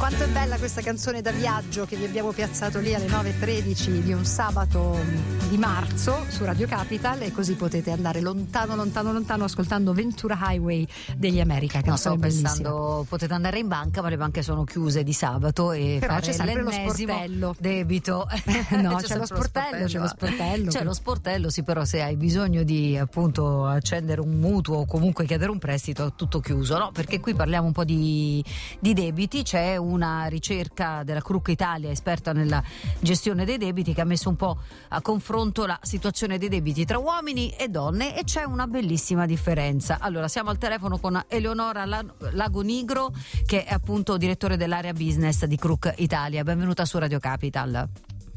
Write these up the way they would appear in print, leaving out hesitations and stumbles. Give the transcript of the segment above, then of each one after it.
Quanto è bella questa canzone da viaggio che vi abbiamo piazzato lì alle 9:13 di un sabato di marzo su Radio Capital, e così potete andare lontano ascoltando Ventura Highway degli America. No, stavo bellissima. pensando, potete andare in banca, ma le banche sono chiuse di sabato e però fare c'è sempre lo l'ennesimo sportello debito. No, c'è lo sportello. C'è lo sportello, sì, però se hai bisogno di appunto accendere un mutuo o comunque chiedere un prestito è tutto chiuso, no? Perché qui parliamo un po' di debiti. C'è una ricerca della Kruk Italia, esperta nella gestione dei debiti, che ha messo un po' a confronto la situazione dei debiti tra uomini e donne, e c'è una bellissima differenza. Allora, siamo al telefono con Eleonora Lagonigro, che è appunto direttore dell'area business di Kruk Italia. Benvenuta su Radio Capital.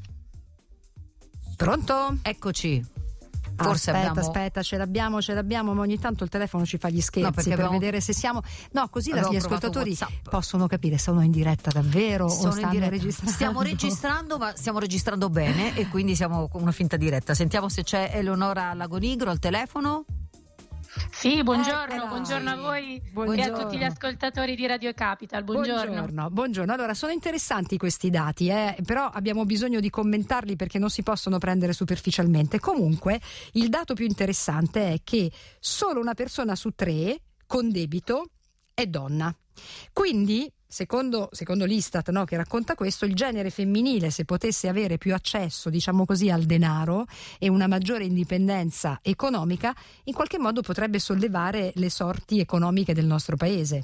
Pronto? Eccoci. Forse aspetta, ce l'abbiamo, ma ogni tanto il telefono ci fa gli scherzi per vedere se siamo. No, così gli ascoltatori possono capire se sono in diretta davvero o stanno registrando. Stiamo registrando, ma stiamo registrando bene e quindi siamo con una finta diretta. Sentiamo se c'è Eleonora Lagonigro al telefono. Sì, buongiorno a voi e a tutti gli ascoltatori di Radio Capital. Buongiorno. Allora, sono interessanti questi dati, però abbiamo bisogno di commentarli perché non si possono prendere superficialmente. Comunque, il dato più interessante è che solo una persona su 3 con debito è donna. Quindi, secondo l'Istat, no, che racconta questo, il genere femminile, se potesse avere più accesso, diciamo così, al denaro e una maggiore indipendenza economica, in qualche modo potrebbe sollevare le sorti economiche del nostro paese.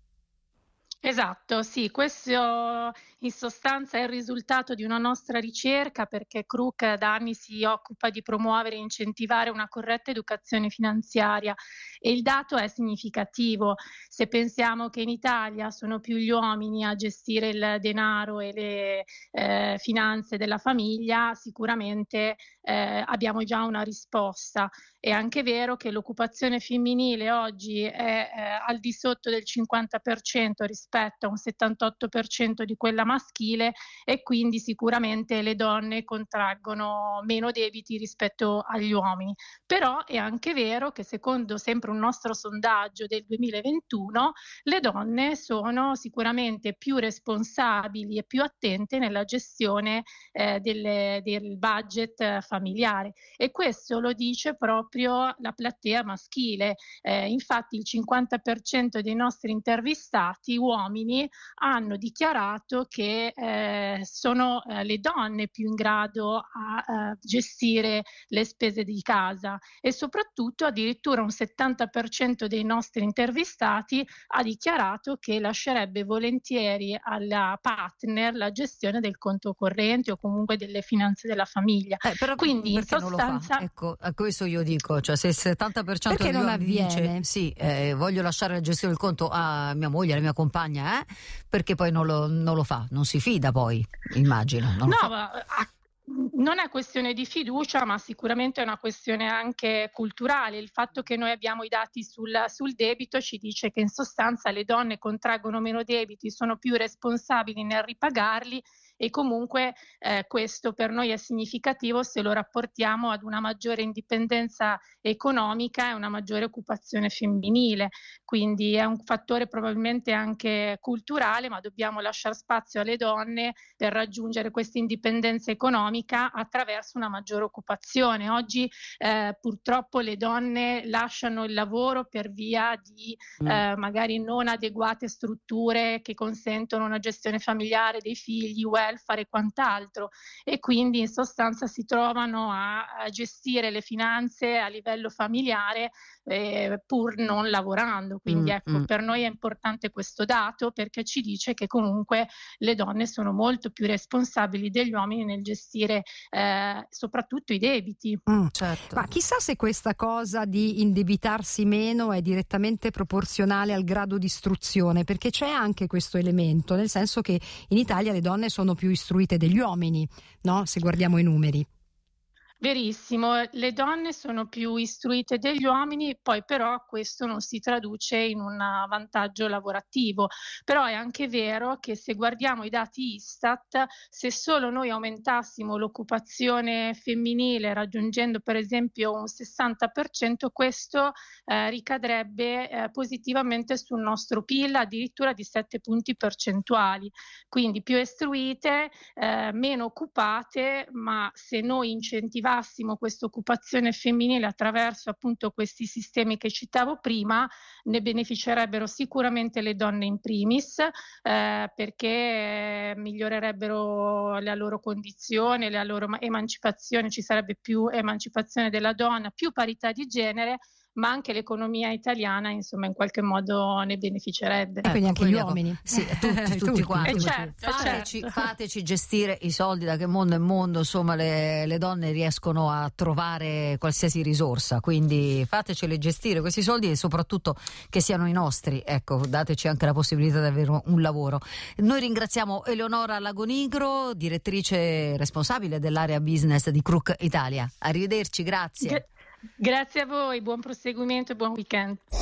Esatto, sì, questo in sostanza è il risultato di una nostra ricerca, perché Kruk da anni si occupa di promuovere e incentivare una corretta educazione finanziaria, e il dato è significativo. Se pensiamo che in Italia sono più gli uomini a gestire il denaro e le finanze della famiglia, sicuramente abbiamo già una risposta. È anche vero che l'occupazione femminile oggi è al di sotto del 50% rispetto a un 78% di quella maschile, e quindi sicuramente le donne contraggono meno debiti rispetto agli uomini. Però è anche vero che, secondo sempre un nostro sondaggio del 2021, le donne sono sicuramente più responsabili e più attente nella gestione del budget familiare, e questo lo dice proprio la platea maschile. Infatti il 50% dei nostri intervistati uomini hanno dichiarato che sono le donne più in grado a gestire le spese di casa, e soprattutto addirittura un 70% dei nostri intervistati ha dichiarato che lascerebbe volentieri alla partner la gestione del conto corrente o comunque delle finanze della famiglia. Però quindi in sostanza non lo fa? Ecco, a questo io dico, cioè se il 70% perché non avviene? Dice sì, voglio lasciare la gestione del conto a mia moglie, alla mia compagna, perché poi non lo fa, non si fida poi, immagino. Non è questione di fiducia, ma sicuramente è una questione anche culturale. Il fatto che noi abbiamo i dati sul debito ci dice che in sostanza le donne contraggono meno debiti, sono più responsabili nel ripagarli, e comunque questo per noi è significativo se lo rapportiamo ad una maggiore indipendenza economica e una maggiore occupazione femminile. Quindi è un fattore probabilmente anche culturale, ma dobbiamo lasciare spazio alle donne per raggiungere questa indipendenza economica attraverso una maggiore occupazione. Oggi purtroppo le donne lasciano il lavoro per via di magari non adeguate strutture che consentono una gestione familiare dei figli, welfare e quant'altro, e quindi in sostanza si trovano a gestire le finanze a livello familiare pur non lavorando. Quindi per noi è importante questo dato, perché ci dice che comunque le donne sono molto più responsabili degli uomini nel gestire soprattutto i debiti. Certo. Ma chissà se questa cosa di indebitarsi meno è direttamente proporzionale al grado di istruzione, perché c'è anche questo elemento, nel senso che in Italia le donne sono più istruite degli uomini, no? Se guardiamo i numeri. Verissimo, le donne sono più istruite degli uomini, poi però questo non si traduce in un vantaggio lavorativo. Però è anche vero che se guardiamo i dati Istat, se solo noi aumentassimo l'occupazione femminile raggiungendo per esempio un 60%, questo ricadrebbe positivamente sul nostro PIL addirittura di 7 punti percentuali. Quindi più istruite, meno occupate, ma se noi incentivassimo questa occupazione femminile attraverso appunto questi sistemi che citavo prima, ne beneficerebbero sicuramente le donne in primis, perché migliorerebbero la loro condizione, la loro emancipazione, ci sarebbe più emancipazione della donna, più parità di genere, ma anche l'economia italiana, insomma, in qualche modo ne beneficerebbe. E quindi anche gli uomini. Sì, tutti quanti. Certo. Fateci gestire i soldi, da che mondo è mondo, insomma, le donne riescono a trovare qualsiasi risorsa, quindi fateceli gestire questi soldi e soprattutto che siano i nostri, ecco, dateci anche la possibilità di avere un lavoro. Noi ringraziamo Eleonora Lagonigro, direttrice responsabile dell'area business di Kruk Italia. Arrivederci, grazie. Grazie a voi, buon proseguimento e buon weekend.